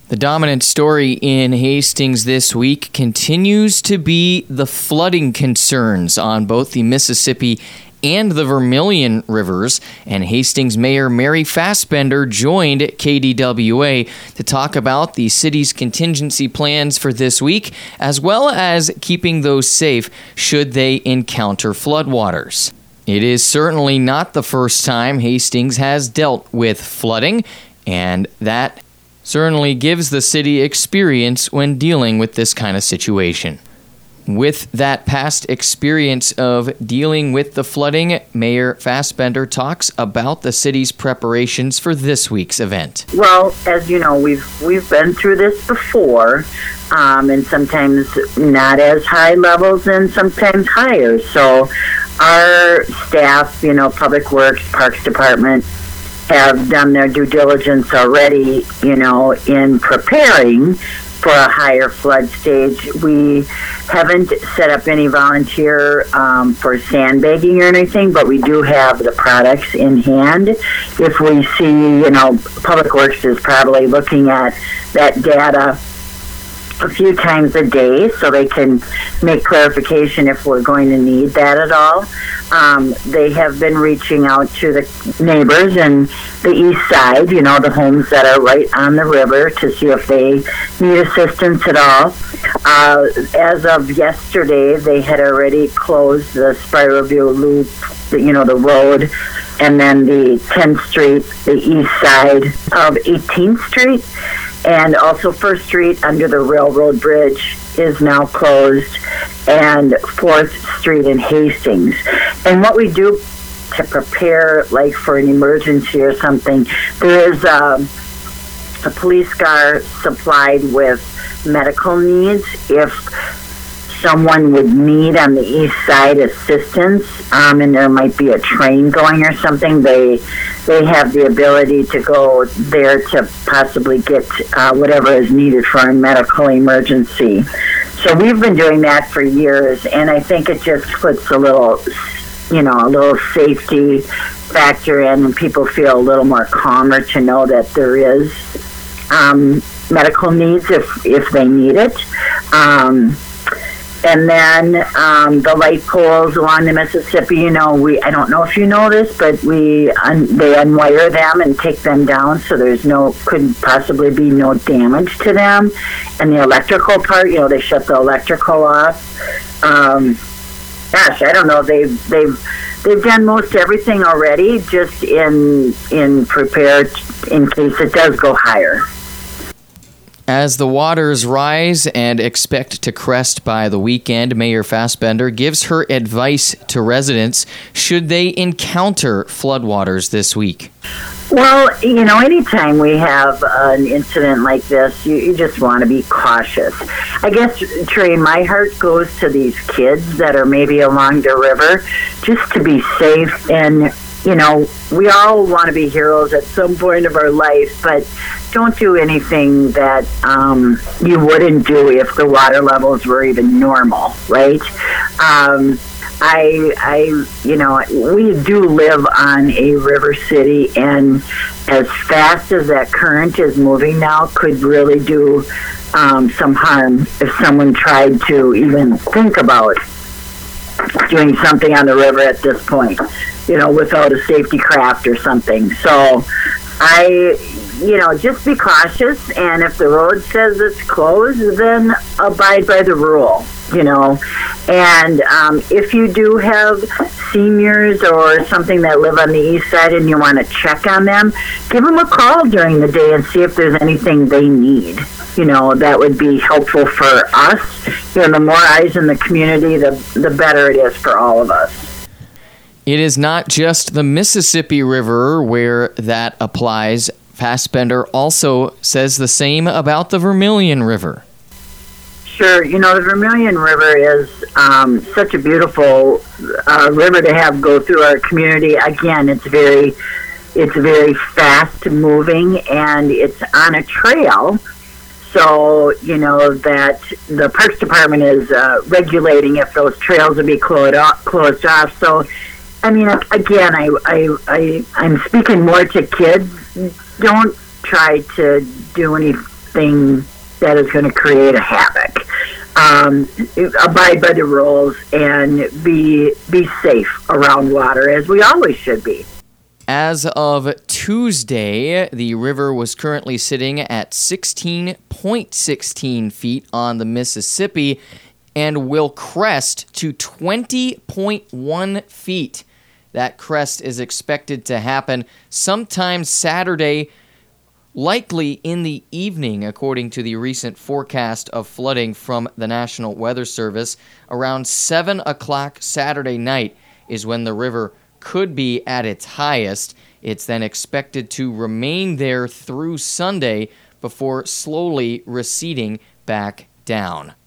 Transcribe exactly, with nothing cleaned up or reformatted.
The dominant story in Hastings this week continues to be the flooding concerns on both the Mississippi and the Vermilion Rivers, and Hastings Mayor Mary Fassbender joined K D W A to talk about the city's contingency plans for this week, as well as keeping those safe should they encounter floodwaters. It is certainly not the first time Hastings has dealt with flooding, and that certainly gives the city experience when dealing with this kind of situation. With that past experience of dealing with the flooding, Mayor Fassbender talks about the city's preparations for this week's event. Well, as you know, we've we've been through this before, um, and sometimes not as high levels and sometimes higher. So our staff, you know, Public Works, Parks Department, have done their due diligence already, you know, in preparing for a higher flood stage. We haven't set up any volunteer um, for sandbagging or anything, but we do have the products in hand. If we see, you know, Public Works is probably looking at that data a few times a day so they can make clarification if we're going to need that at all. Um, they have been reaching out to the neighbors in the east side, you know, the homes that are right on the river, to see if they need assistance at all. Uh, as of yesterday, they had already closed the Spiralview Loop, the, you know, the road, and then the tenth Street, the east side of eighteenth Street. And also First Street under the railroad bridge is now closed, and fourth Street in Hastings. And what we do to prepare, like for an emergency or something, there is um, a police car supplied with medical needs. If someone would need on the east side assistance, um, and there might be a train going or something, they they have the ability to go there to possibly get uh, whatever is needed for a medical emergency. So we've been doing that for years, and I think it just puts a little, you know, a little safety factor in, and people feel a little more calmer to know that there is um, medical needs if if they need it. Um, And then um, the light poles along the Mississippi, you know, we I don't know if you know this, but we un, they unwire them and take them down, so there's no, could possibly be no damage to them. And the electrical part, you know, they shut the electrical off. Um, gosh, I don't know, they've they've they've done most everything already, just in in prepared in case it does go higher. As the waters rise and expect to crest by the weekend, Mayor Fassbender gives her advice to residents should they encounter floodwaters this week. Well, you know, anytime we have an incident like this, you, you just want to be cautious. I guess, Trey, my heart goes to these kids that are maybe along the river, just to be safe. And, you know, we all want to be heroes at some point of our life, but don't do anything that um, you wouldn't do if the water levels were even normal, right? Um, I, I, you know, we do live on a river city, and as fast as that current is moving now, could really do um, some harm if someone tried to even think about doing something on the river at this point, you know, without a safety craft or something. So I, you know, just be cautious, and if the road says it's closed, then abide by the rule, you know. And um, if you do have seniors or something that live on the east side and you want to check on them, give them a call during the day and see if there's anything they need. You know, that would be helpful for us. You know, the more eyes in the community, the the better it is for all of us. It is not just the Mississippi River where that applies. Fassbender also says the same about the Vermilion River. Sure. You know, the Vermilion River is um, such a beautiful uh, river to have go through our community. Again, it's very, it's very fast moving, and it's on a trail. So, you know, that the Parks Department is uh, regulating if those trails will be closed off. Closed off. So, I mean, again, I, I, I, I'm speaking more to kids. Don't try to do anything something that is going to create a havoc. Um, abide by the rules and be be safe around water, as we always should be. As of Tuesday, the river was currently sitting at sixteen point one six feet on the Mississippi and will crest to twenty point one feet. That crest is expected to happen sometime Saturday, likely in the evening, according to the recent forecast of flooding from the National Weather Service. Around seven o'clock Saturday night is when the river could be at its highest. It's then expected to remain there through Sunday before slowly receding back down.